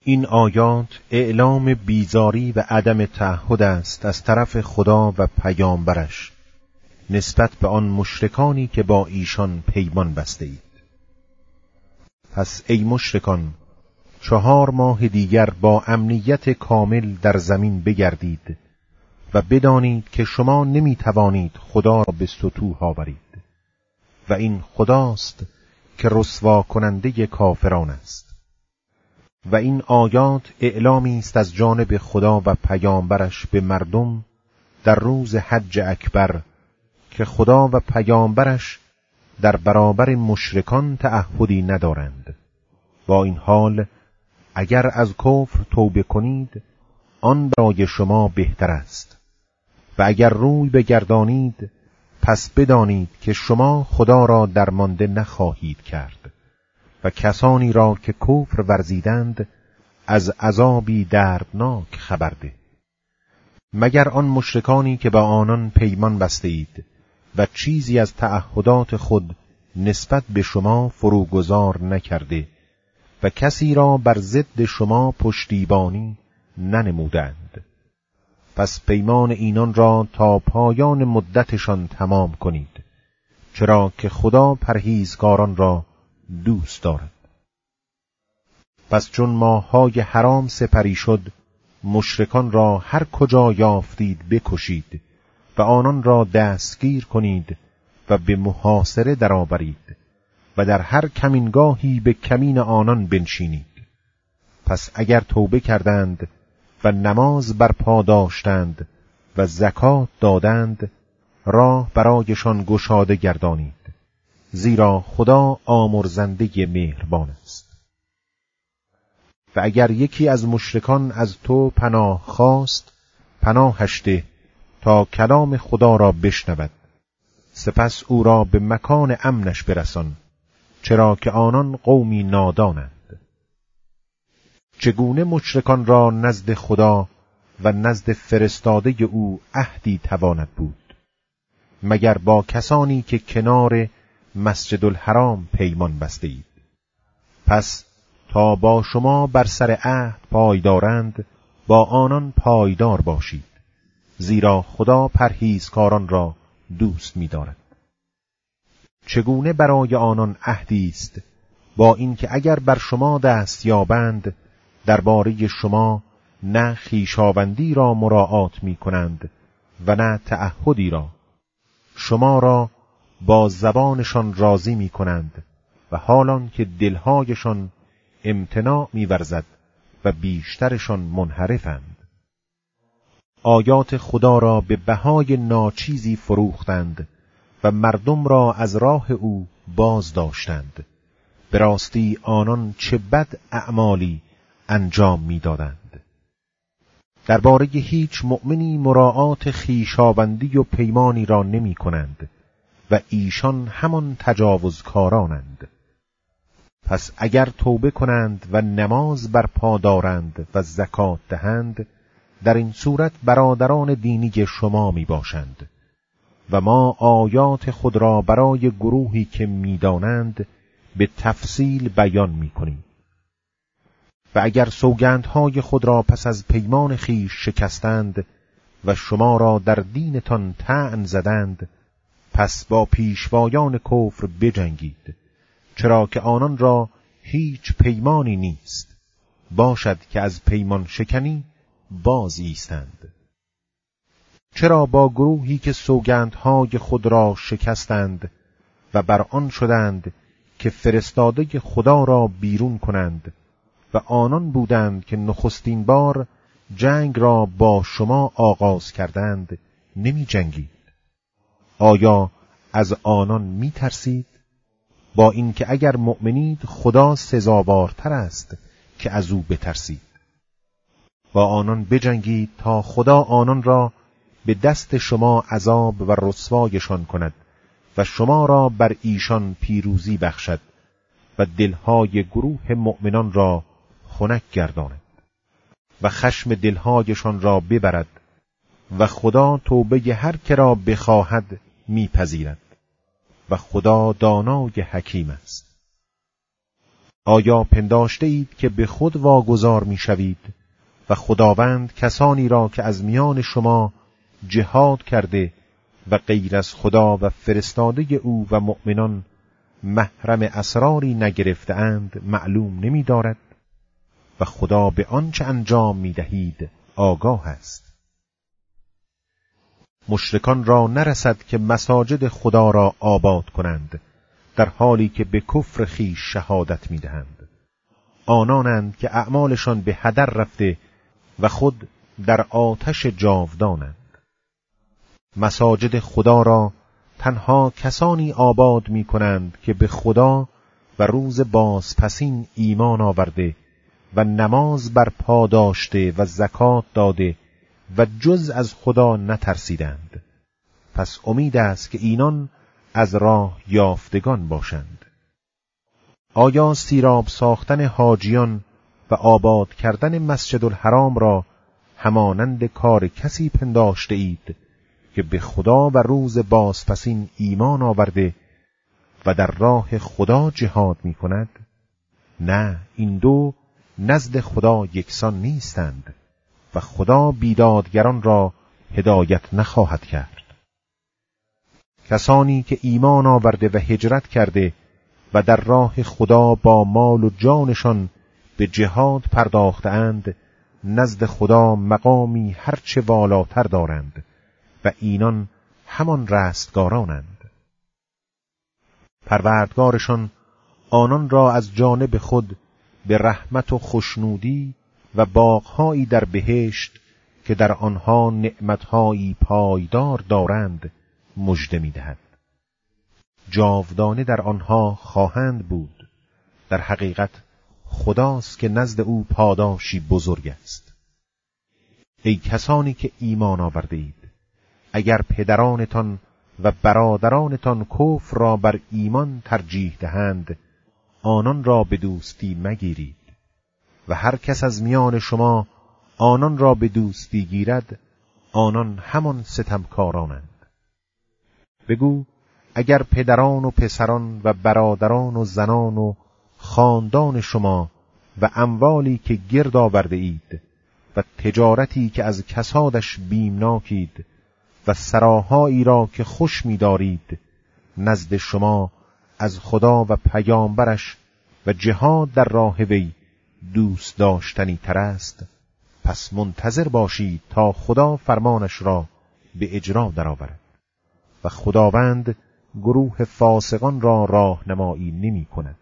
این آیات اعلام بیزاری و عدم تعهد است از طرف خدا و پیامبرش نسبت به آن مشرکانی که با ایشان پیمان بسته اید. پس ای مشرکان، 4 ماه دیگر با امنیت کامل در زمین بگردید و بدانید که شما نمی توانید خدا را به سطوح آورید و این خداست که رسوا کننده کافران است. و این آیات اعلامی است از جانب خدا و پیامبرش به مردم در روز حج اکبر که خدا و پیامبرش در برابر مشرکان تعهدی ندارند. با این حال اگر از کفر توبه کنید آن برای شما بهتر است و اگر روی بگردانید پس بدانید که شما خدا را درمانده نخواهید کرد و کسانی را که کفر ورزیدند از عذابی دردناک خبر ده. مگر آن مشرکانی که با آنان پیمان بسته اید و چیزی از تعهدات خود نسبت به شما فروگذار نکرده و کسی را بر ضد شما پشتیبانی ننمودند. پس پیمان اینان را تا پایان مدتشان تمام کنید، چرا که خدا پرهیزگاران را دوست دارد. پس چون ماه‌های حرام سپری شد، مشرکان را هر کجا یافتید بکشید و آنان را دستگیر کنید و به محاصره درآورید و در هر کمینگاهی به کمین آنان بنشینید. پس اگر توبه کردند و نماز برپا داشتند و زکات دادند، راه برایشان گشاده گردانید، زیرا خدا آمرزنده مهربان است. و اگر یکی از مشرکان از تو پناه خواست، پناهش ده تا کلام خدا را بشنود، سپس او را به مکان امنش برسان، چرا که آنان قومی نادانند. چگونه مشرکان را نزد خدا و نزد فرستاده او عهدی تواند بود، مگر با کسانی که کنار مسجد الحرام پیمان بسته اید. پس تا با شما بر سر عهد پایدارند با آنان پایدار باشید، زیرا خدا پرهیزکاران را دوست می‌دارد. چگونه برای آنان عهدی است با اینکه اگر بر شما دست یابند درباره شما نه خویشاوندی را مراعات می‌کنند و نه تعهدی را، شما را با زبانشان راضی می‌کنند و حالان که دلهایشان امتناع می‌ورزد و بیشترشان منحرفند. آیات خدا را به بهای ناچیزی فروختند و مردم را از راه او باز داشتند. به راستی آنان چه بد اعمالی انجام می‌دادند. درباره هیچ مؤمنی مراعات خویشاوندی و پیمانی را نمی‌کنند و ایشان همان تجاوزکارانند. پس اگر توبه کنند و نماز برپا دارند و زکات دهند، در این صورت برادران دینی شما می باشند و ما آیات خود را برای گروهی که می دانند به تفصیل بیان می کنیم. و اگر سوگندهای خود را پس از پیمان خویش شکستند و شما را در دینتان طعن زدند، پس با پیشوایان کفر بجنگید، چرا که آنان را هیچ پیمانی نیست، باشد که از پیمان شکنی باز ایستند. چرا با گروهی که سوگندهای خود را شکستند و بر آن شدند که فرستاده خدا را بیرون کنند و آنان بودند که نخستین بار جنگ را با شما آغاز کردند نمی جنگید؟ آیا از آنان می ترسید؟ با اینکه اگر مؤمنید خدا سزاوارتر است که از او بترسید. با آنان بجنگید تا خدا آنان را به دست شما عذاب و رسوایشان کند و شما را بر ایشان پیروزی بخشد و دلهای گروه مؤمنان را خنک گرداند و خشم دلهایشان را ببرد و خدا توبه هر که را بخواهد میپذیرد و خدا دانای حکیم است. آیا پنداشته اید که به خود واگذار می شوید و خداوند کسانی را که از میان شما جهاد کرده و غیر از خدا و فرستاده او و مؤمنان محرم اسراری نگرفته اند معلوم نمی دارد و خدا به آنچه انجام می دهید آگاه است. مشرکان را نرسد که مساجد خدا را آباد کنند در حالی که به کفر خویش شهادت می دهند. آنانند که اعمالشان به هدر رفته و خود در آتش جاودانند. مساجد خدا را تنها کسانی آباد می کنند که به خدا و روز بازپسین ایمان آورده و نماز برپا داشته و زکات داده و جز از خدا نترسیدند. پس امید است که اینان از راه یافتگان باشند. آیا سیراب ساختن حاجیان و آباد کردن مسجد الحرام را همانند کار کسی پنداشته اید که به خدا و روز بازپسین ایمان آورده و در راه خدا جهاد می کند؟ نه، این دو نزد خدا یکسان نیستند و خدا بیدادگران را هدایت نخواهد کرد. کسانی که ایمان آورده و هجرت کرده و در راه خدا با مال و جانشان به جهاد پرداختند نزد خدا مقامی هرچه والاتر دارند و اینان همان رستگارانند. پروردگارشان آنان را از جانب خود به رحمت و خوشنودی و باغهایی در بهشت که در آنها نعمتهایی پایدار دارند مژده می‌دهد. جاودانه در آنها خواهند بود. در حقیقت خداست که نزد او پاداشی بزرگ است. ای کسانی که ایمان آورده اید، اگر پدرانتان و برادرانتان کفر را بر ایمان ترجیح دهند، آنان را به دوستی مگیرید و هر کس از میان شما آنان را به دوستی گیرد، آنان همان ستمکارانند. بگو اگر پدران و پسران و برادران و زنان و خاندان شما و اموالی که گرد آورده اید و تجارتی که از کسادش بیمناکید و سراهایی را که خوش می‌دارید نزد شما از خدا و پیامبرش و جهاد در راه وی دوست داشتنی تر است، پس منتظر باشید تا خدا فرمانش را به اجرا درآورد و خداوند گروه فاسقان را راهنمایی نمی کند.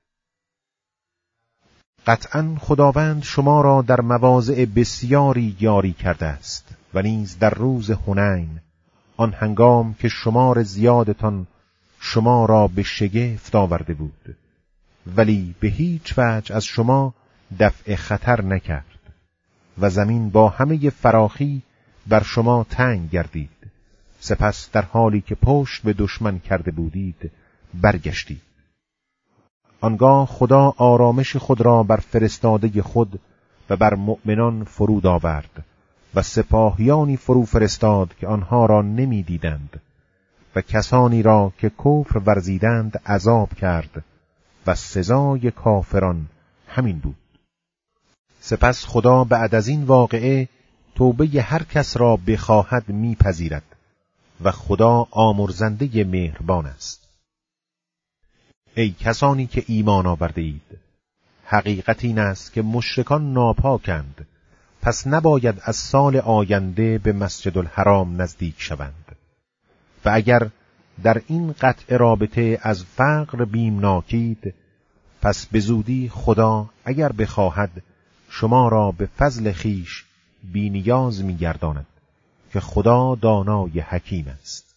قطعاً خداوند شما را در مواضع بسیاری یاری کرده است و نیز در روز حنین، آن هنگام که شمار زیادتان شما را به شگفت آورده بود، ولی به هیچ وجه از شما دفع خطر نکرد و زمین با همه فراخی بر شما تنگ گردید. سپس در حالی که پشت به دشمن کرده بودید برگشتید. آنگاه خدا آرامش خود را بر فرستاده خود و بر مؤمنان فرود آورد و سپاهیانی فرو فرستاد که آنها را نمی دیدند و کسانی را که کفر ورزیدند عذاب کرد و سزای کافران همین بود. سپس خدا بعد از این واقعه توبه هر کس را بخواهد میپذیرد و خدا آمرزنده مهربان است. ای کسانی که ایمان آورده اید، حقیقت این است که مشرکان ناپاکند، پس نباید از سال آینده به مسجد الحرام نزدیک شوند و اگر در این قطع رابطه از فقر بیمناکید، پس به زودی خدا اگر بخواهد شما را به فضل خیش بی‌نیاز می‌گرداند که خدا دانای حکیم است.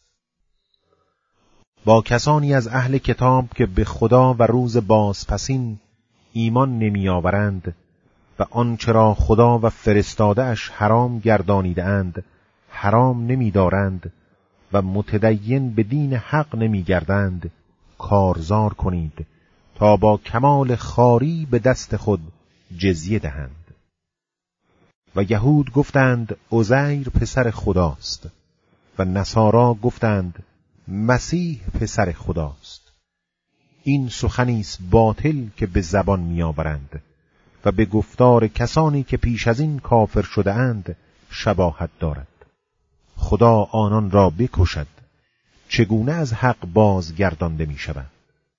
با کسانی از اهل کتاب که به خدا و روز بازپسین ایمان نمی‌آورند و آنچه را خدا و فرستاده‌اش حرام گردانیده‌اند حرام نمی‌دارند و متدین به دین حق نمی‌گردند، کارزار کنید تا با کمال خواری به دست خود جزیه دهند. و یهود گفتند عزیر پسر خداست و نصارا گفتند مسیح پسر خداست. این سخنی است باطل که به زبان میآورند و به گفتار کسانی که پیش از این کافر شده اند شباهت دارد. خدا آنان را بکشد، چگونه از حق بازگردانده می شوند؟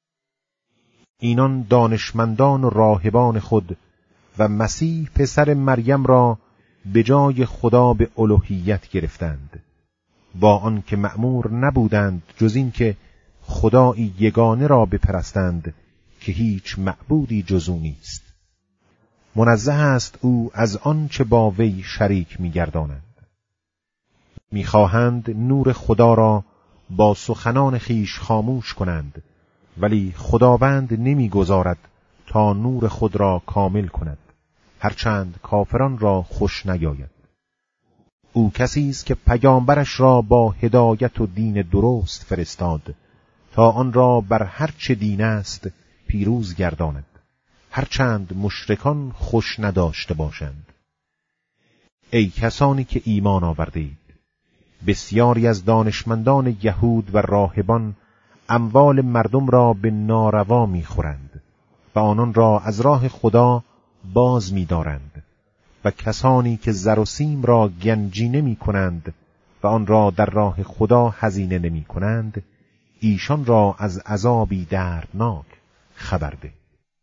اینان دانشمندان و راهبان خود و مسیح پسر مریم را به جای خدا به الوهیت گرفتند، با آن که مأمور نبودند جز این که خدایی یگانه را بپرستند که هیچ معبودی جز او نیست. منزه است او از آنچه با وی شریک می‌گردانند. می‌خواهند نور خدا را با سخنان خیش خاموش کنند، ولی خداوند نمی‌گذارد تا نور خود را کامل کند، هرچند کافران را خوش نیاید. او کسی است که پیامبرش را با هدایت و دین درست فرستاد تا آن را بر هر چه دین است پیروز گرداند، هرچند مشرکان خوش نداشته باشند. ای کسانی که ایمان آورده اید، بسیاری از دانشمندان یهود و راهبان اموال مردم را به ناروا می‌خورند و آنان را از راه خدا باز می‌دارند و کسانی که زر و سیم را گنجینه می‌کنند و آن را در راه خدا هزینه نمی‌کنند، ایشان را از عذابی دردناک خبر ده.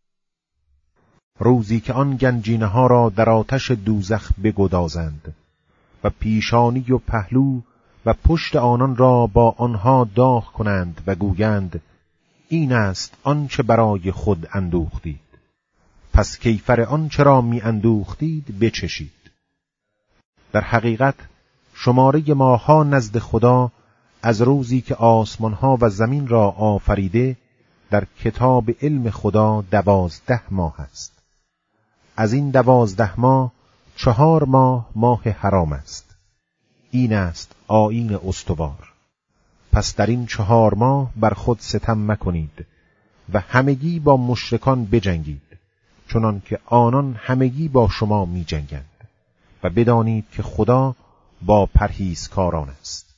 روزی که آن گنجینه ها را در آتش دوزخ بگدازند و پیشانی و پهلو و پشت آنان را با آنها داغ کنند و گویند این است آنچه برای خود اندوختید، پس کیفر آنچه را می اندوختید بچشید. در حقیقت شماره ماها نزد خدا از روزی که آسمانها و زمین را آفریده در کتاب علم خدا 12 ماه است. از این 12 ماه 4 ماه حرام است. این است آیین استوار. پس در این 4 ماه بر خود ستم مکنید و همگی با مشرکان بجنگید، چنان که آنان همگی با شما می جنگند، و بدانید که خدا با پرهیزکاران است.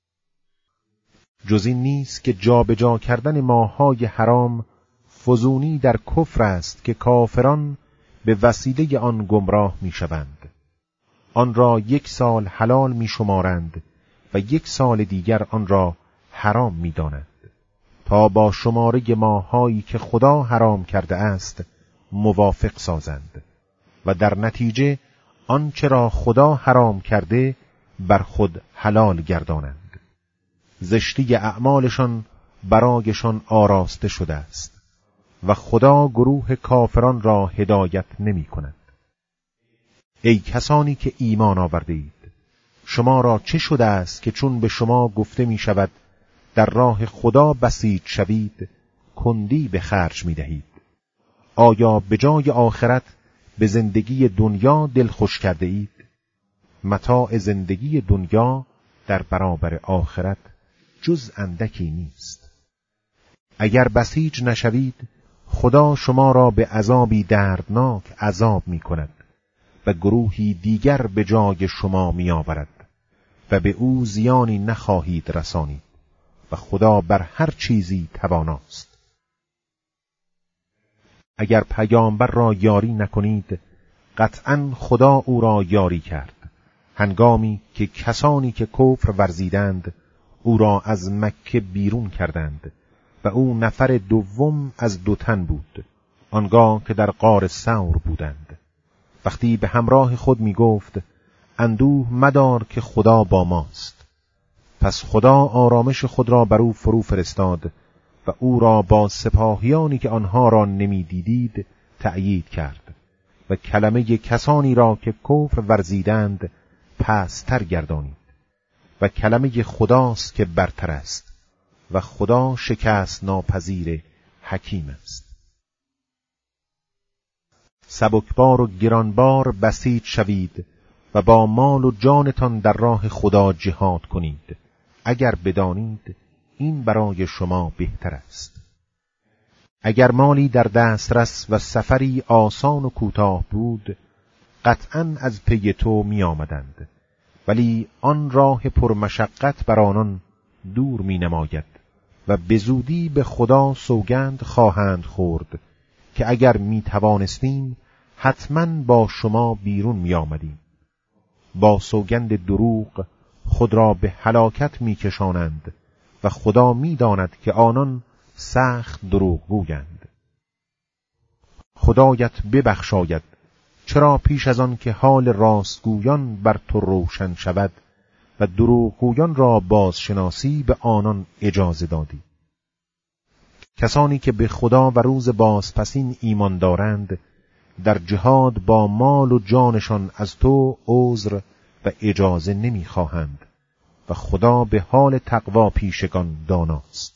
جز این نیست که جابجا کردن ماه‌های حرام فزونی در کفر است که کافران به وسیله آن گمراه می شوند. آن را 1 سال حلال می شمارند و 1 سال دیگر آن را حرام می دانند، تا با شماره ماهایی که خدا حرام کرده است موافق سازند و در نتیجه آنچه را خدا حرام کرده بر خود حلال گردانند. زشتی اعمالشان برایشان آراسته شده است و خدا گروه کافران را هدایت نمی کند. ای کسانی که ایمان آورده اید، شما را چه شده است که چون به شما گفته می شود در راه خدا بسیج شوید، کندی به خرج می دهید؟ آیا به جای آخرت به زندگی دنیا دل خوش کرده اید؟ متاع زندگی دنیا در برابر آخرت جز اندکی نیست. اگر بسیج نشوید، خدا شما را به عذابی دردناک عذاب می کند و گروهی دیگر به جای شما می آورد و به او زیانی نخواهید رسانید و خدا بر هر چیزی تواناست. اگر پیامبر را یاری نکنید، قطعاً خدا او را یاری کرد، هنگامی که کسانی که کفر ورزیدند او را از مکه بیرون کردند و او نفر دوم از 2 تن بود، آنگاه که در غار ثور بودند. وقتی به همراه خود می گفت اندوه مدار که خدا با ماست، پس خدا آرامش خود را بر او فرو فرستاد و او را با سپاهیانی که آنها را نمی دیدید تأیید کرد و کلمه کسانی را که کفر ورزیدند پستر گردانید و کلمه خداست که برتر است و خدا شکست ناپذیر حکیم است. سبکبار و گرانبار بسیج شوید و با مال و جانتان در راه خدا جهاد کنید، اگر بدانید این برای شما بهتر است. اگر مالی در دسترس و سفری آسان و کوتاه بود، قطعاً از پی تو می آمدند، ولی آن راه پرمشقت بر آنان دور می نماید و به زودی به خدا سوگند خواهند خورد که اگر می توانستیم حتما با شما بیرون می آمدیم. با سوگند دروغ خود را به هلاکت می کشانند و خدا می داند که آنان سخت دروغ گویند. خدایت ببخشاید، چرا پیش از آن که حال راستگویان بر تو روشن شود و دروغگویان را بازشناسی به آنان اجازه دادی. کسانی که به خدا و روز بازپسین ایمان دارند در جهاد با مال و جانشان از تو عذر و اجازه نمیخواهند و خدا به حال تقوا پیشگان داناست.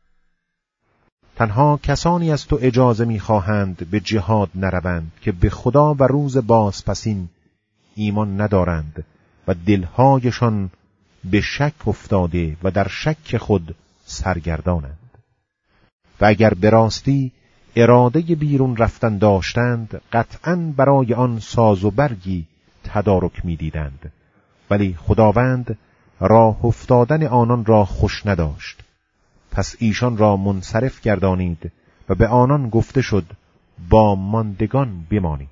تنها کسانی از تو اجازه میخواهند به جهاد نروند که به خدا و روز بازپسین ایمان ندارند و دلهایشان به شک افتاده و در شک خود سرگردانند. و اگر به راستی اراده بیرون رفتن داشتند قطعاً برای آن ساز و برگی تدارک می‌دیدند، ولی خداوند راه افتادن آنان را خوش نداشت. پس ایشان را منصرف گردانید و به آنان گفته شد با ماندگان بمانید.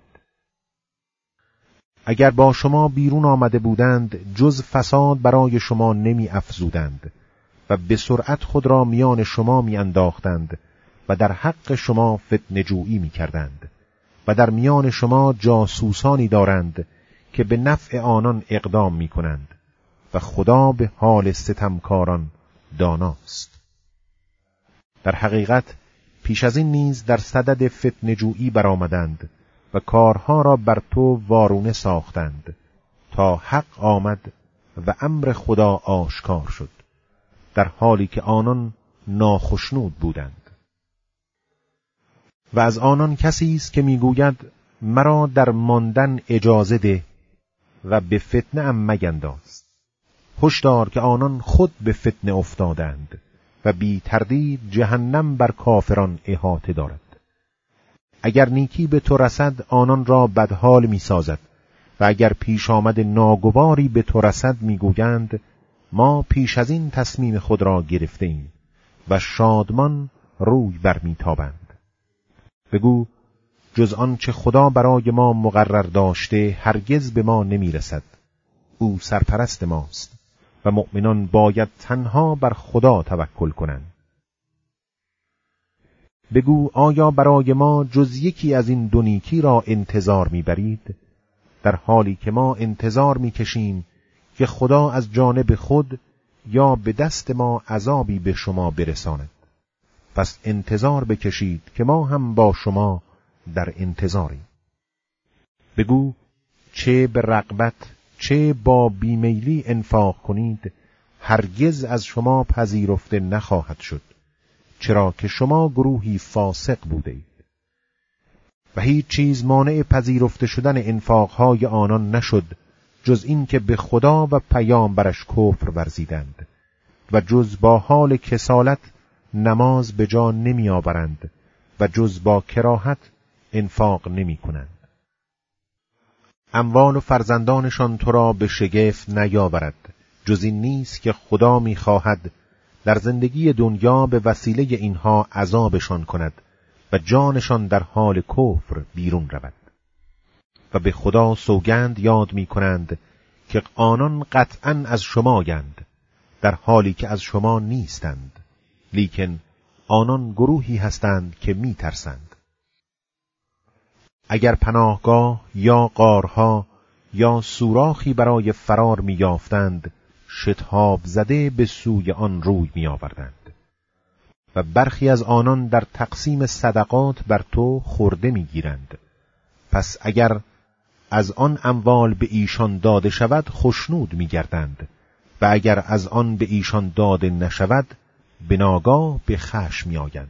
اگر با شما بیرون آمده بودند جز فساد برای شما نمی افزودند و به سرعت خود را میان شما می انداختند و در حق شما فتنه جویی می کردند و در میان شما جاسوسانی دارند که به نفع آنان اقدام می کنند و خدا به حال ستمکاران داناست. در حقیقت پیش از این نیز در صدد فتنه جویی برآمدند و کارها را بر تو وارونه ساختند تا حق آمد و امر خدا آشکار شد، در حالی که آنان ناخشنود بودند. و از آنان کسی است که میگوید مرا در ماندن اجازه ده و به فتنه ام مگنداز. هشدار که آنان خود به فتنه افتادند و بی تردید جهنم بر کافران احاطه دارد. اگر نیکی به تو رسد آنان را بدحال می سازد و اگر پیش آمد ناگواری به تو رسد می گویند ما پیش از این تصمیم خود را گرفته ایم و شادمان روی برمی تابند. بگو جز آنچه خدا برای ما مقرر داشته هرگز به ما نمی رسد. او سرپرست ماست و مؤمنان باید تنها بر خدا توکل کنند. بگو آیا برای ما جز یکی از این دو نیکی را انتظار می‌برید؟ در حالی که ما انتظار می‌کشیم که خدا از جانب خود یا به دست ما عذابی به شما برساند. پس انتظار بکشید که ما هم با شما در انتظاریم. بگو چه به رغبت چه با بیمیلی انفاق کنید هرگز از شما پذیرفته نخواهد شد، چرا که شما گروهی فاسق بوده اید. و هیچ چیز مانع پذیرفته شدن انفاقهای آنان نشد جز این که به خدا و پیامبرش کفر ورزیدند و جز با حال کسالت نماز به جا نمی آورند و جز با کراهت انفاق نمی کنند. اموال و فرزندانشان تو را به شگفت نیاورد، جز این نیست که خدا می خواهد در زندگی دنیا به وسیله اینها عذابشان کند و جانشان در حال کفر بیرون رود. و به خدا سوگند یاد می کنند که آنان قطعاً از شمایند، در حالی که از شما نیستند، لیکن آنان گروهی هستند که می ترسند. اگر پناهگاه یا غارها یا سوراخی برای فرار می یافتند شتاب زده به سوی آن روی می آوردند و برخی از آنان در تقسیم صدقات بر تو خورده می گیرند. پس اگر از آن اموال به ایشان داده شود خشنود می گردند و اگر از آن به ایشان داده نشود به ناگاه به خشم می آیند.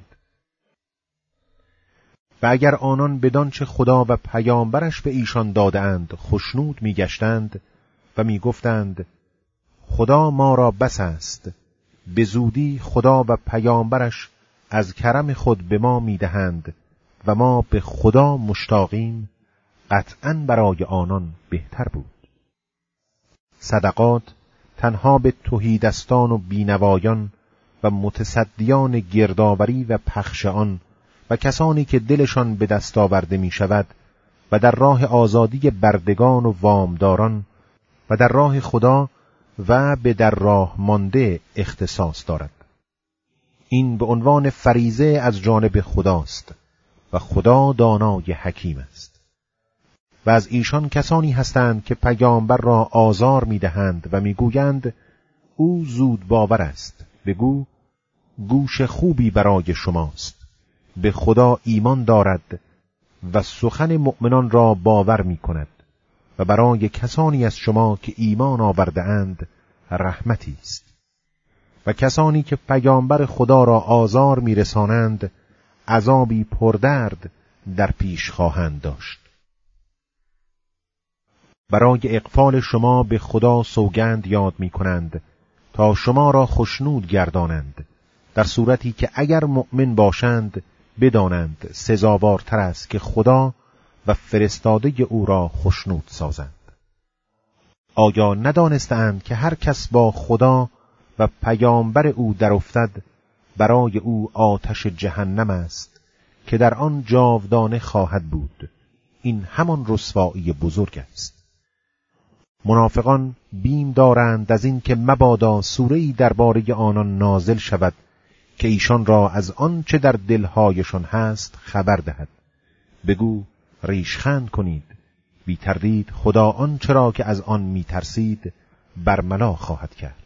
و اگر آنان بدانچه خدا و پیامبرش به ایشان داده‌اند خشنود می گشتند و می گفتند خدا ما را بس است، به زودی خدا و پیامبرش از کرم خود به ما می دهند و ما به خدا مشتاقیم، قطعاً برای آنان بهتر بود. صدقات تنها به تهیدستان و بینوایان و متصدیان گردآوری و پخش آن و کسانی که دلشان به دست آورده می شود و در راه آزادی بردگان و وامداران و در راه خدا و به در راه مانده اختصاص دارد. این به عنوان فریضه از جانب خداست و خدا دانای حکیم است. و از ایشان کسانی هستند که پیامبر را آزار می‌دهند و می‌گویند او زود باور است. بگو گوش خوبی برای شماست. به خدا ایمان دارد و سخن مؤمنان را باور می‌کند و برای کسانی از شما که ایمان آورده اند رحمتی است. و کسانی که پیامبر خدا را آزار می‌رسانند عذابی پردرد در پیش خواهند داشت. برای اغفال شما به خدا سوگند یاد می‌کنند تا شما را خشنود گردانند، در صورتی که اگر مؤمن باشند بدانند سزاوارتر است که خدا و فرستاده او را خشنود سازند. آیا ندانستند که هر کس با خدا و پیامبر او در افتد برای او آتش جهنم است که در آن جاودانه خواهد بود. این همان رسوایی بزرگ است. منافقان بیم دارند از این که مبادا سوره‌ای درباره آنان نازل شود که ایشان را از آن چه در دلهایشان هست خبر دهد. بگو ریشخند کنید، بی تردید خدا آن چرا که از آن می ترسید برملا خواهد کرد.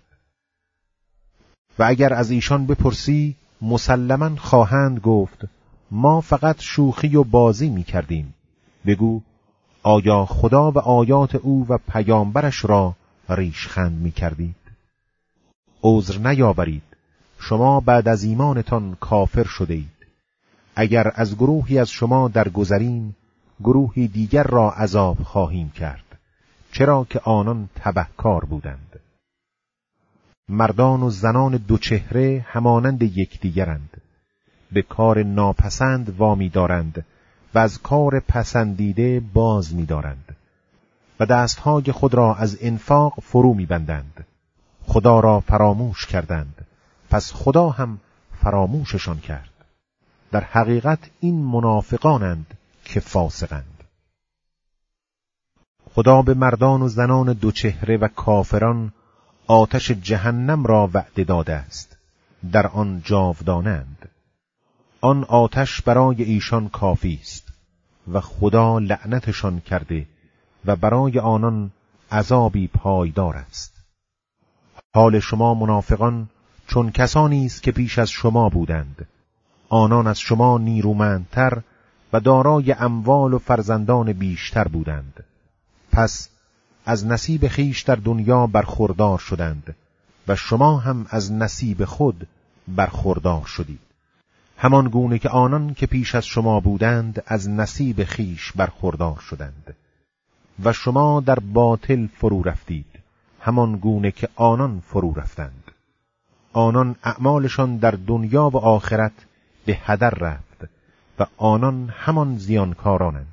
و اگر از ایشان بپرسی مسلماً خواهند گفت ما فقط شوخی و بازی می کردیم. بگو آیا خدا و آیات او و پیامبرش را ریشخند می کردید؟ عذر نیاورید، شما بعد از ایمانتان کافر شده اید. اگر از گروهی از شما درگذریم گروهی دیگر را عذاب خواهیم کرد، چرا که آنان تبهکار بودند. مردان و زنان دوچهره همانند یکدیگرند، به کار ناپسند وامی دارند و از کار پسندیده باز می دارند و دستهای خود را از انفاق فرو می بندند. خدا را فراموش کردند، پس خدا هم فراموششان کرد. در حقیقت این منافقانند که فاسقند. خدا به مردان و زنان دوچهره و کافران آتش جهنم را وعده داده است، در آن جاودانند. آن آتش برای ایشان کافی است و خدا لعنتشان کرده و برای آنان عذابی پایدار است. حال شما منافقان چون کسانی است که پیش از شما بودند. آنان از شما نیرومندتر و دارای اموال و فرزندان بیشتر بودند. پس از نصیب خیش در دنیا برخوردار شدند و شما هم از نصیب خود برخوردار شدید. همان گونه که آنان که پیش از شما بودند از نصیب خیش برخوردار شدند و شما در باطل فرو رفتید، همان گونه که آنان فرو رفتند. آنان اعمالشان در دنیا و آخرت به هدر رفت و آنان همان زیانکارانند.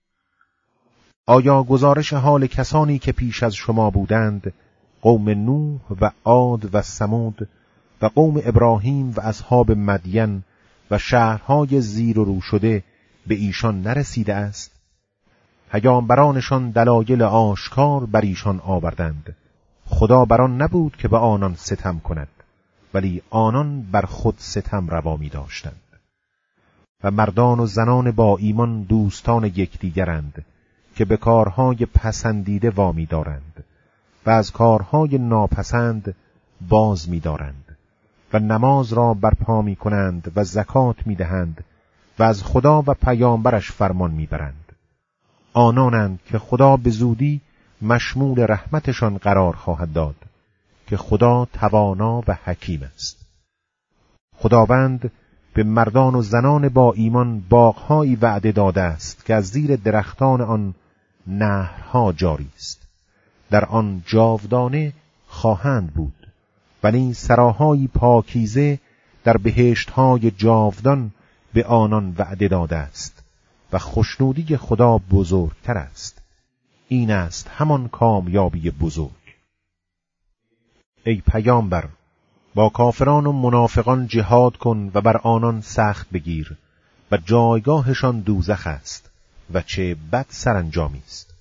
آیا گزارش حال کسانی که پیش از شما بودند، قوم نوح و عاد و ثمود و قوم ابراهیم و اصحاب مدین و شهرهای زیر و رو شده به ایشان نرسیده است؟ پیامبرانشان دلایل آشکار بر ایشان آوردند. خدا بر آن نبود که به آنان ستم کند، ولی آنان بر خود ستم روا می داشتند. و مردان و زنان با ایمان دوستان یکدیگرند که به کارهای پسندیده وامی دارند و از کارهای ناپسند باز می دارند و نماز را برپا می کنند و زکات می دهند و از خدا و پیامبرش فرمان می برند. آنانند که خدا به زودی مشمول رحمتشان قرار خواهد داد که خدا توانا و حکیم است. خداوند به مردان و زنان با ایمان باغ‌هایی وعده داده است که از زیر درختان آن نهرها جاری است. در آن جاودانه خواهند بود، ولی سراهای پاکیزه در بهشت‌های جاودان به آنان وعده داده است و خوشنودی خدا بزرگتر است. این است همان کامیابی بزرگ. ای پیامبر، با کافران و منافقان جهاد کن و بر آنان سخت بگیر و جایگاهشان دوزخ است و چه بد سرانجامی است.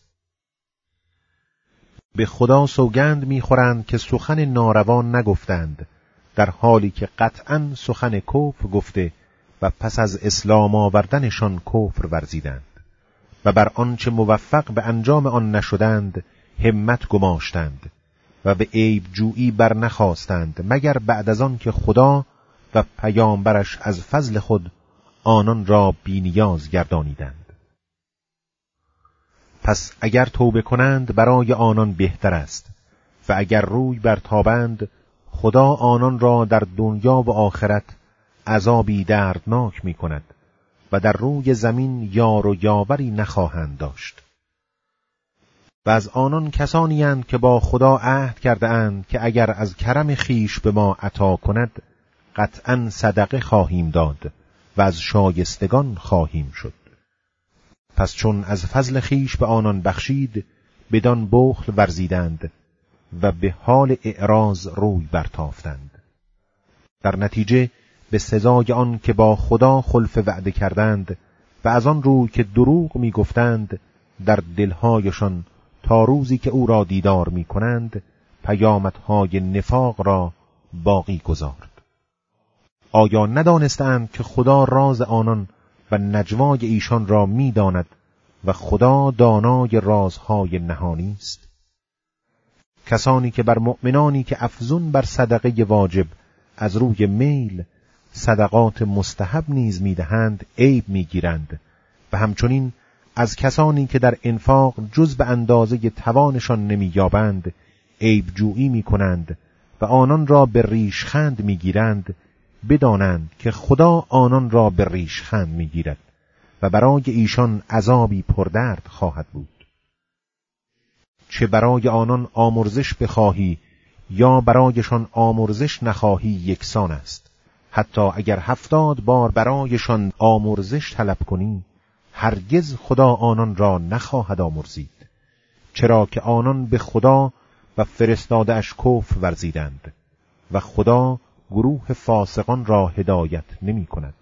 به خدا سوگند می‌خورند که سخن ناروا نگفتند، در حالی که قطعاً سخن کفر گفته و پس از اسلام آوردنشان کفر ورزیدند و بر آنچه موفق به انجام آن نشدند همت گماشتند و به عیب جویی بر نخواستند مگر بعد از آن که خدا و پیامبرش از فضل خود آنان را بی‌نیاز گردانیدند. پس اگر توبه کنند برای آنان بهتر است و اگر روی برتابند خدا آنان را در دنیا و آخرت عذابی دردناک می کند و در روی زمین یار و یاوری نخواهند داشت. و از آنان کسانی اند که با خدا عهد کرده اند که اگر از کرم خیش به ما عطا کند قطعاً صدقه خواهیم داد و از شایستگان خواهیم شد. پس چون از فضل خیش به آنان بخشید بدان بخل ورزیدند و به حال اعراض روی برتافتند. در نتیجه به سزای آن که با خدا خلف وعده کردند و از آن روی که دروغ می گفتند در دلهایشان تا روزی که او را دیدار می کنند پیامدهای نفاق را باقی گذارد. آیا ندانستند که خدا راز آنان و نجوای ایشان را می داند و خدا دانای رازهای نهانی است؟ کسانی که بر مؤمنانی که افزون بر صدقه واجب از روی میل صدقات مستحب نیز میدهند عیب میگیرند و همچنین از کسانی که در انفاق جز به اندازه توانشان نمییابند عیب جویی میکنند و آنان را به ریشخند میگیرند، بدانند که خدا آنان را به ریشخند میگیرد و برای ایشان عذابی پردرد خواهد بود. چه برای آنان آمرزش بخواهی یا برایشان آمرزش نخواهی یکسان است. حتی اگر 70 بار برایشان آمرزش طلب کنی هرگز خدا آنان را نخواهد آمرزید، چرا که آنان به خدا و فرستاده‌اش کفر ورزیدند و خدا گروه فاسقان را هدایت نمی کند.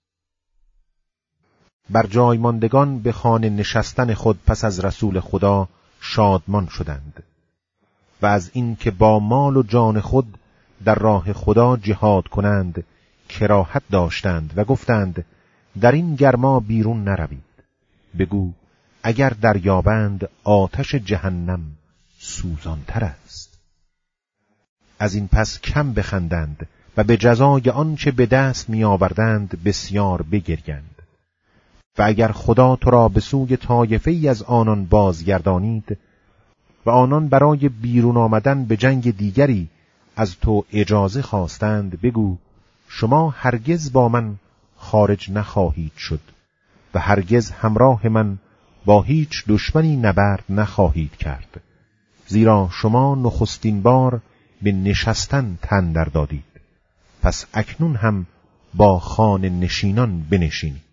بر جای ماندگان به خانه نشستن خود پس از رسول خدا شادمان شدند و از این که با مال و جان خود در راه خدا جهاد کنند کراهت داشتند و گفتند در این گرما بیرون نروید. بگو اگر دریابند آتش جهنم سوزانتر است. از این پس کم بخندند و به جزای آنچه به دست می آوردند بسیار بگریند. و اگر خدا تو را به سوی طایفه‌ای از آنان بازگردانید و آنان برای بیرون آمدن به جنگ دیگری از تو اجازه خواستند بگو شما هرگز با من خارج نخواهید شد و هرگز همراه من با هیچ دشمنی نبرد نخواهید کرد، زیرا شما نخستین بار به نشستن تن در دادید، پس اکنون هم با خانه نشینان بنشینید.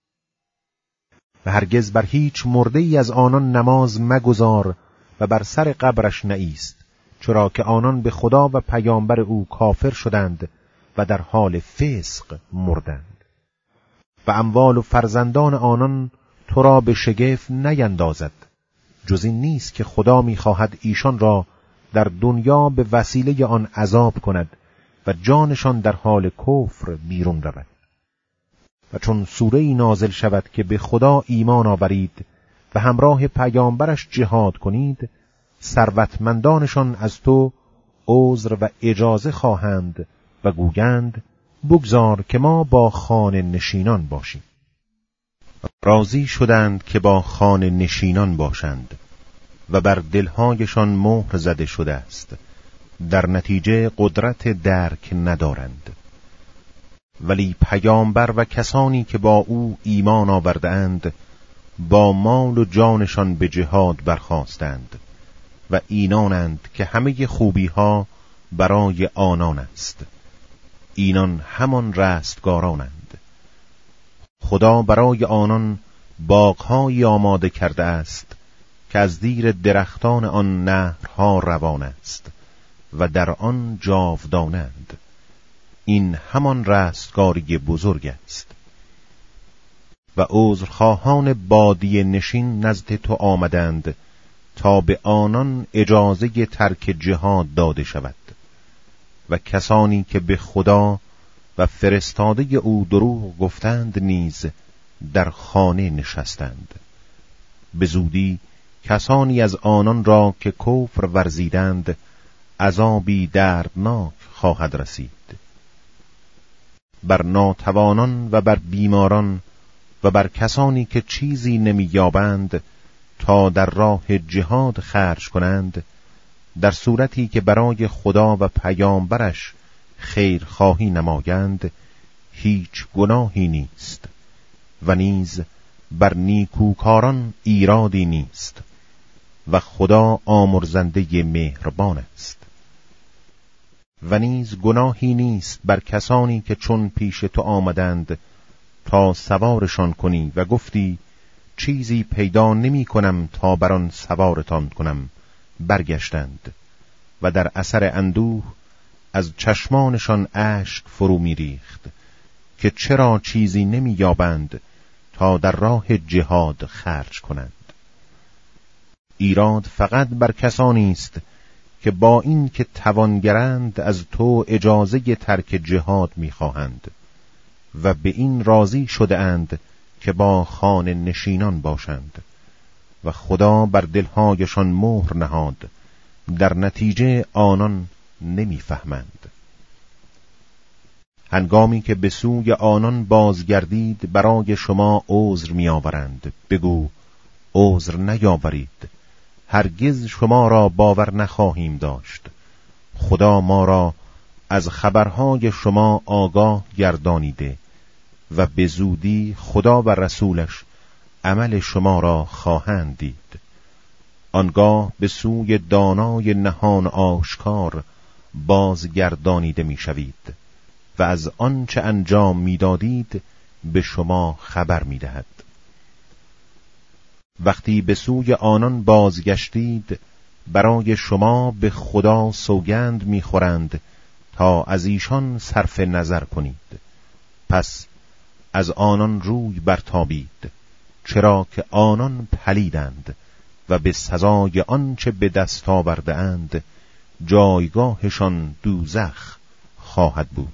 و هرگز بر هیچ مرده‌ای از آنان نماز مگذار و بر سر قبرش نایست، چرا که آنان به خدا و پیامبر او کافر شدند و در حال فسق مردند. و اموال و فرزندان آنان تو را به شگفت نیندازد، جز این نیست که خدا می‌خواهد ایشان را در دنیا به وسیله آن عذاب کند و جانشان در حال کفر بیرون رود. و چون سوره‌ای نازل شود که به خدا ایمان آورید و همراه پیامبرش جهاد کنید، ثروتمندانشان از تو عذر و اجازه خواهند و گویند بگذار که ما با خانه نشینان باشیم. راضی شدند که با خانه نشینان باشند و بر دلهایشان مهر زده شده است، در نتیجه قدرت درک ندارند. ولی پیامبر و کسانی که با او ایمان آوردند با مال و جانشان به جهاد برخاستند و اینانند که همه خوبی ها برای آنان است. اینان همان رستگارانند. خدا برای آنان باغ‌هایی آماده کرده است که از زیر درختان آن نهرها روان است و در آن جاودانند این همان رستگاری بزرگ است. و عذرخواهان بادیه نشین نزد تو آمدند تا به آنان اجازه ترک جهاد داده شود و کسانی که به خدا و فرستاده او دروغ گفتند نیز در خانه نشستند. به زودی کسانی از آنان را که کفر ورزیدند عذابی دردناک خواهد رسید. بر ناتوانان و بر بیماران و بر کسانی که چیزی نمی‌یابند تا در راه جهاد خرج کنند، در صورتی که برای خدا و پیامبرش خیرخواهی نمایند، هیچ گناهی نیست و نیز بر نیکوکاران ایرادی نیست و خدا آمرزنده مهربان است. و نیز گناهی نیست بر کسانی که چون پیش تو آمدند تا سوارشان کنی و گفتی چیزی پیدا نمی کنم تا بر آن سوارتان کنم، برگشتند و در اثر اندوه از چشمانشان اشک فرو می ریخت که چرا چیزی نمی یابند تا در راه جهاد خرج کنند. ایراد فقط بر کسانی است که با این که توانگرند از تو اجازه ترک جهاد می خواهند و به این راضی شده اند که با خانه نشینان باشند و خدا بر دلهایشان مهر نهاد، در نتیجه آنان نمی‌فهمند. هنگامی که به سوی آنان بازگردید برای شما عذر می‌آورند، بگو عذر نیاورید، هرگز شما را باور نخواهیم داشت. خدا ما را از خبرهای شما آگاه گردانیده و به زودی خدا و رسولش عمل شما را خواهند دید. آنگاه به سوی دانای نهان آشکار بازگردانیده می‌شوید و از آنچه انجام می‌دادید به شما خبر می‌دهد. وقتی به سوی آنان بازگشتید برای شما به خدا سوگند می‌خورند تا از ایشان صرف نظر کنید. پس از آنان روی برتابید، چرا که آنان پلیدند و به سزای آنچه به دست آورده اند جایگاهشان دوزخ خواهد بود.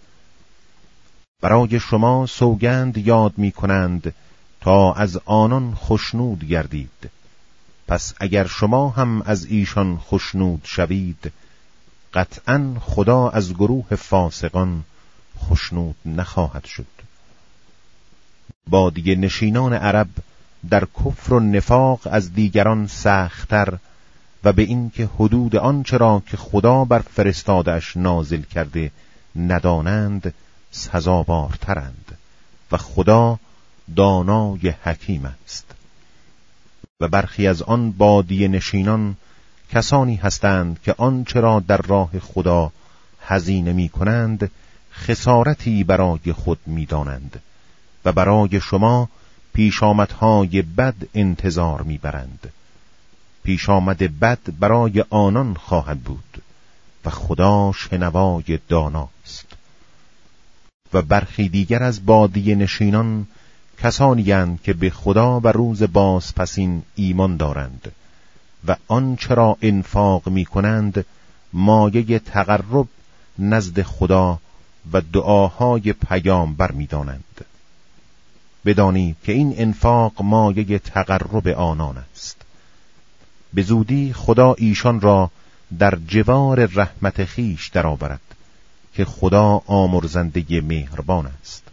برای شما سوگند یاد می کنند تا از آنان خشنود گردید. پس اگر شما هم از ایشان خشنود شوید، قطعاً خدا از گروه فاسقان خشنود نخواهد شد. بادیه نشینان عرب در کفر و نفاق از دیگران سخت‌تر و به این که حدود آنچه را که خدا بر فرستاده‌اش نازل کرده ندانند سزاوارترند و خدا دانای حکیم است. و برخی از آن بادیه نشینان کسانی هستند که آنچه را در راه خدا هزینه می کنند خسارتی برای خود می دانند و برای شما پیشامدهای بد انتظار می برند. پیشامد بد برای آنان خواهد بود و خدا شنوای داناست. و برخی دیگر از بادیه نشینان کسانی اند که به خدا و روز بازپسین ایمان دارند و آنچه را انفاق می کنند مایه تقرب نزد خدا و دعاهای پیامبر می دانند. بدانید که این انفاق مایه تقرب آنان است. به زودی خدا ایشان را در جوار رحمت خیش درآورد که خدا آمرزنده مهربان است.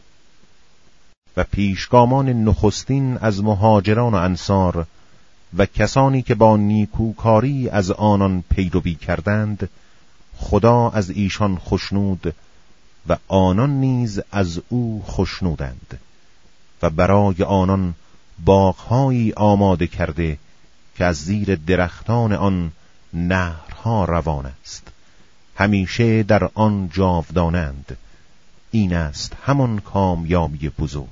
و پیشگامان نخستین از مهاجران و انصار و کسانی که با نیکوکاری از آنان پیروی کردند خدا از ایشان خشنود و آنان نیز از او خشنودند و برای آنان باغ‌هایی آماده کرده که از زیر درختان آن نهرها روان است، همیشه در آن جاودانند. این است همان کامیابی بزرگ.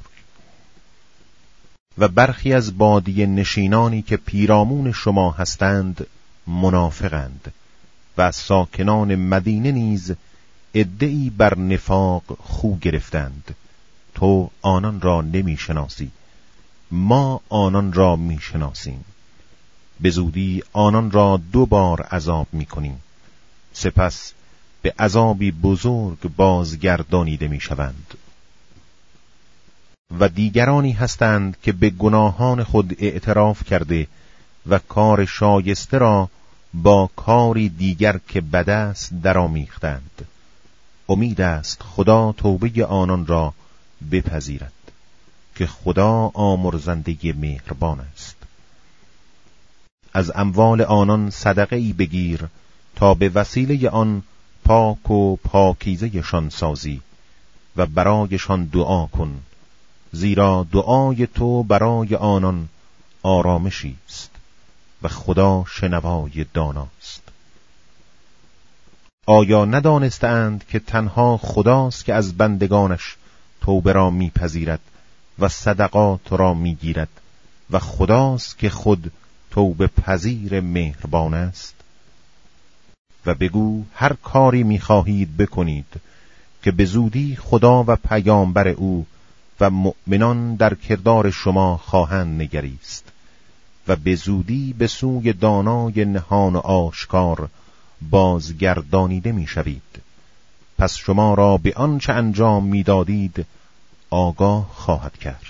و برخی از بادیه نشینانی که پیرامون شما هستند منافقند و از ساکنان مدینه نیز عده‌ای بر نفاق خو گرفتند. تو آنان را نمی شناسی، ما آنان را می شناسیم. به زودی آنان را 2 بار عذاب می کنیم، سپس به عذابی بزرگ بازگردانیده می شوند. و دیگرانی هستند که به گناهان خود اعتراف کرده و کار شایسته را با کاری دیگر که بد است درآمیختند. امید است خدا توبه آنان را بپذیرد که خدا آمرزنده مهربان است. از اموال آنان صدقه ای بگیر تا به وسیله آن پاک و پاکیزه شان سازی و برایشان دعا کن، زیرا دعای تو برای آنان آرامشی است و خدا شنوای داناست. آیا ندانستند که تنها خداست که از بندگانش توبه را میپذیرد و صدقات را میگیرد و خداست که خود توبه پذیر مهربان است؟ و بگو هر کاری میخواهید بکنید که به زودی خدا و پیامبر او و مؤمنان در کردار شما خواهند نگریست و به زودی به سوی دانای نهان و آشکار بازگردانیده میشوید. پس شما را به آنچه انجام میدادید آگاه خواهد کرد.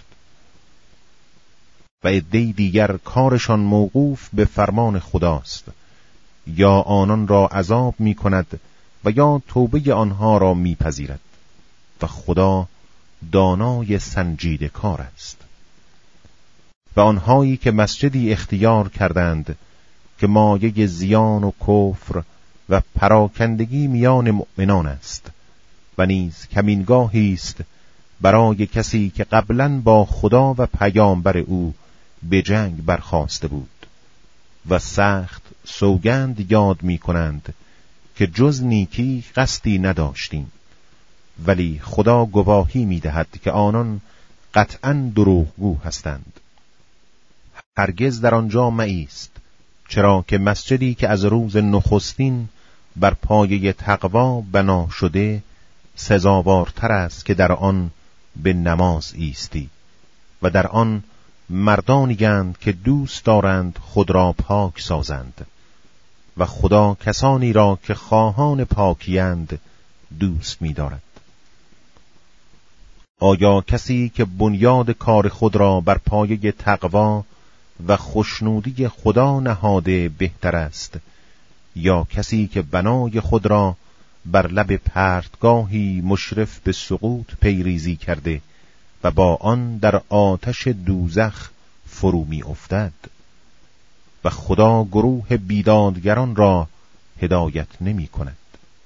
و عده‌ای دیگر کارشان موقوف به فرمان خداست، یا آنان را عذاب می کند و یا توبه آنها را می پذیرد و خدا دانای سنجیده کار است. و آنهایی که مسجدی اختیار کردند که مایه زیان و کفر و پراکندگی میان مؤمنان است و نیز کمینگاهی است برای کسی که قبلاً با خدا و پیامبر او به جنگ برخاسته بود و سخت سوگند یاد می کنند که جز نیکی قصدی نداشتیم، ولی خدا گواهی می دهد که آنان قطعاً دروغگو هستند. هرگز در آنجا مایست، چرا که مسجدی که از روز نخستین بر پایه تقوا بنا شده سزاوارتر است که در آن به نماز ایستی و در آن مردانی‌اند که دوست دارند خود را پاک سازند و خدا کسانی را که خواهان پاکی‌اند دوست می‌دارد. آیا کسی که بنیاد کار خود را بر پایه تقوا و خوشنودی خدا نهاده بهتر است، یا کسی که بنای خود را بر لب پرتگاهی مشرف به سقوط پیریزی کرده و با آن در آتش دوزخ فرو می افتد؟ و خدا گروه بیدادگران را هدایت نمی کند.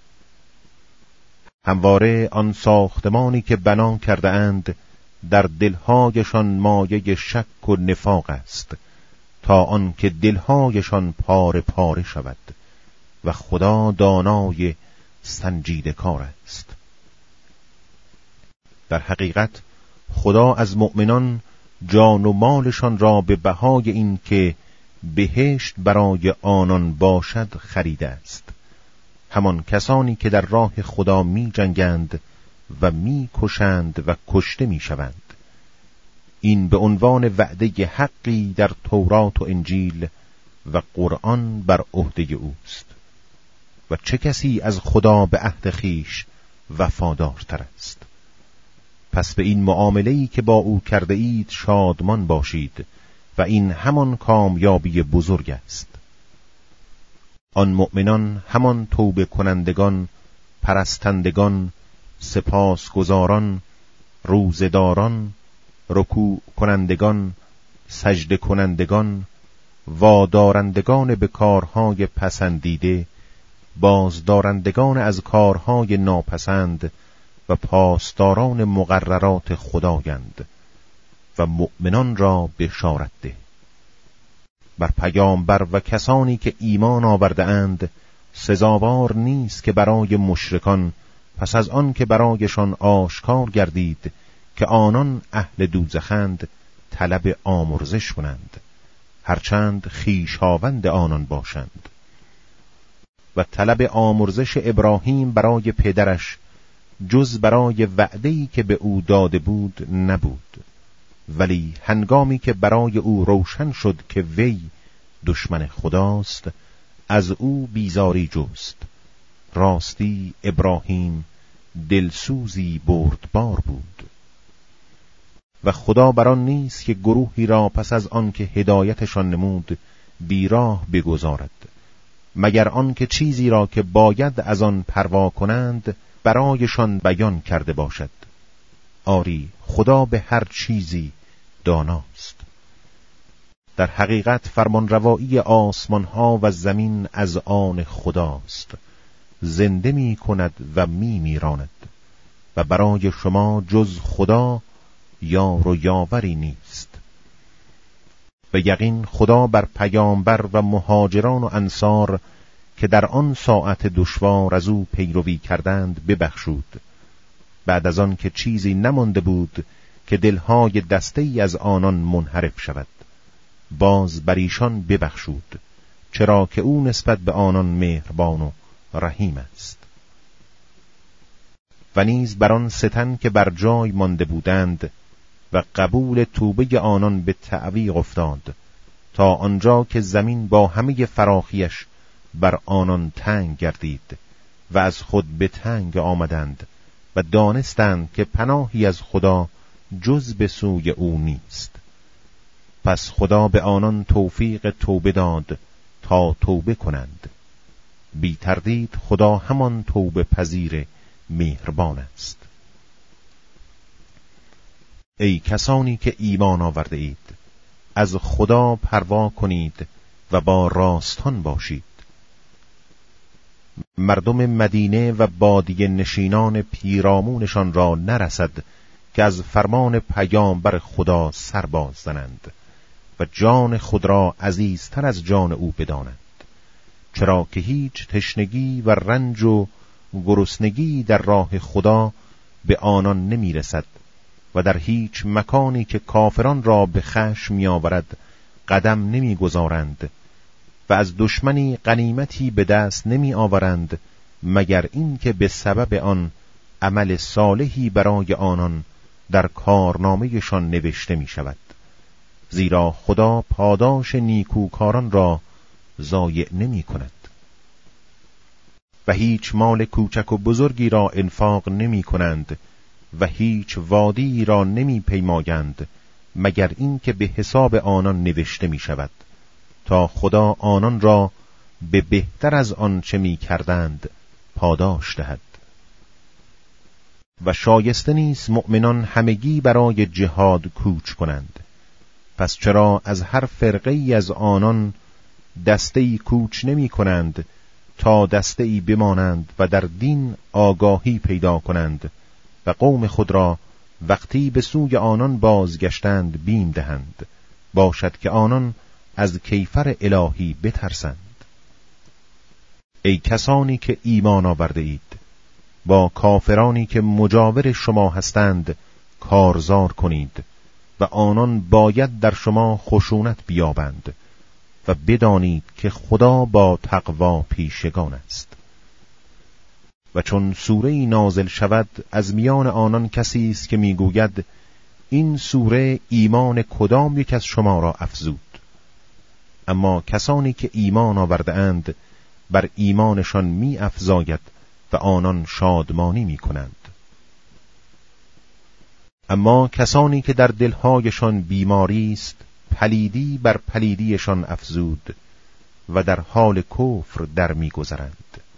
همواره آن ساختمانی که بنا کرده اند در دلهایشان مایه شک و نفاق است، تا آن که دلهایشان پاره پاره شود و خدا دانای سنجیده کار است. در حقیقت خدا از مؤمنان جان و مالشان را به بهای این که بهشت برای آنان باشد خریده است. همان کسانی که در راه خدا می جنگند و می کشند و کشته می شوند. این به عنوان وعده حقی در تورات و انجیل و قرآن بر عهده اوست. و چه کسی از خدا به عهد خویش وفادارتر است؟ پس به این معامله‌ای که با او کرده اید شادمان باشید و این همان کامیابی بزرگ است. آن مؤمنان همان توبه کنندگان، پرستندگان، سپاسگزاران، روزه‌داران، رکوع کنندگان، سجده کنندگان، وادارندگان به کارهای پسندیده، بازدارندگان از کارهای ناپسند و پاسداران مقررات خدایند و مؤمنان را بشارت ده. بر پیامبر و کسانی که ایمان آورده اند سزاوار نیست که برای مشرکان پس از آن که برایشان آشکار گردید که آنان اهل دوزخند طلب آمرزش کنند، هرچند خویشاوند آنان باشند. و طلب آمرزش ابراهیم برای پدرش جز برای وعده‌ای که به او داده بود نبود، ولی هنگامی که برای او روشن شد که وی دشمن خداست، از او بیزاری جست. راستی ابراهیم دلسوزی بردبار بود. و خدا بران نیست که گروهی را پس از آن که هدایتشان نمود بیراه بگذارد، مگر آن که چیزی را که باید از آن پروا کنند برایشان بیان کرده باشد. آری خدا به هر چیزی داناست. در حقیقت فرمانروایی آسمان ها و زمین از آن خداست، زنده می کند و می میراند و برای شما جز خدا یار و یاوری نیست. به یقین خدا بر پیامبر و مهاجران و انصار که در آن ساعت دشوار از او پیروی کردند ببخشود، بعد از آن که چیزی نمانده بود که دلهای دسته‌ای از آنان منحرف شود. باز بر ایشان ببخشود، چرا که او نسبت به آنان مهربان و رحیم است. و نیز بر آن ستن که بر جای مانده بودند و قبول توبه آنان به تعویق افتاد، تا آنجا که زمین با همه فراخیش بر آنان تنگ گردید و از خود به تنگ آمدند و دانستند که پناهی از خدا جز به سوی او نیست. پس خدا به آنان توفیق توبه داد تا توبه کنند. بی تردید خدا همان توبه پذیر مهربان است. ای کسانی که ایمان آورده اید، از خدا پروا کنید و با راستان باشید. مردم مدینه و بادیه نشینان پیرامونشان را نرسد که از فرمان پیامبر خدا سر باز زنند و جان خود را عزیزتر از جان او بدانند، چرا که هیچ تشنگی و رنج و گرسنگی در راه خدا به آنان نمی رسد و در هیچ مکانی که کافران را به خشم می آورد قدم نمی گذارند و از دشمنی غنیمتی به دست نمی آورند مگر این که به سبب آن عمل صالحی برای آنان در کارنامه‌شان نوشته می شود، زیرا خدا پاداش نیکوکاران را ضایع نمی کند. و هیچ مال کوچک و بزرگی را انفاق نمی کنند و هیچ وادی را نمی پیمایند مگر این که به حساب آنان نوشته می شود، تا خدا آنان را به بهتر از آن چه می کردند پاداش دهد. و شایسته نیست مؤمنان همگی برای جهاد کوچ کنند. پس چرا از هر فرقه‌ای از آنان دسته‌ای کوچ نمی کنند تا دسته‌ای بمانند و در دین آگاهی پیدا کنند و قوم خود را وقتی به سوی آنان بازگشتند بیم دهند، باشد که آنان از کیفر الهی بترسند. ای کسانی که ایمان آورده اید، با کافرانی که مجاور شما هستند کارزار کنید و آنان باید در شما خشونت بیابند و بدانید که خدا با تقوا پیشگان است. و چون سوره‌ای نازل شود از میان آنان کسی است که میگوید این سوره ایمان کدام یک از شما را افزود؟ اما کسانی که ایمان آورده اند بر ایمانشان می افزاید و آنان شادمانی می کنند. اما کسانی که در دلهایشان بیماری است پلیدی بر پلیدیشان افزود و در حال کفر در می گذرند.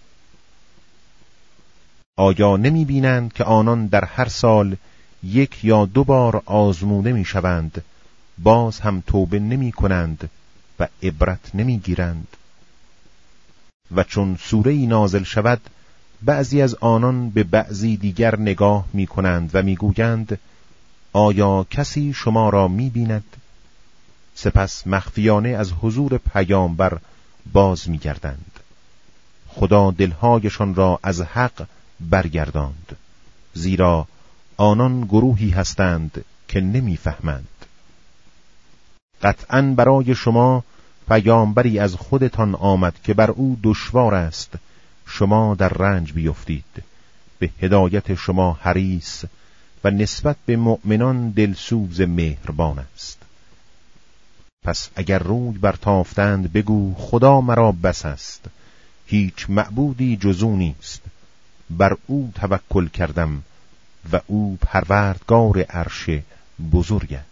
آیا نمی بینند که آنان در هر سال 1 یا 2 بار آزموده می شوند، باز هم توبه نمی کنند و عبرت نمی گیرند؟ و چون سوره‌ای نازل شود بعضی از آنان به بعضی دیگر نگاه می کنند و می گویند آیا کسی شما را می بیند؟ سپس مخفیانه از حضور پیامبر باز می گردند. خدا دلهایشان را از حق برگرداند، زیرا آنان گروهی هستند که نمی فهمند. قطعاً برای شما پیامبری از خودتان آمد که بر او دشوار است شما در رنج بیفتید، به هدایت شما حریص و نسبت به مؤمنان دلسوز مهربان است. پس اگر روی برتافتند بگو خدا مرا بس است، هیچ معبودی جز او نیست، بر او توکل کردم و او پروردگار عرش بزرگ است.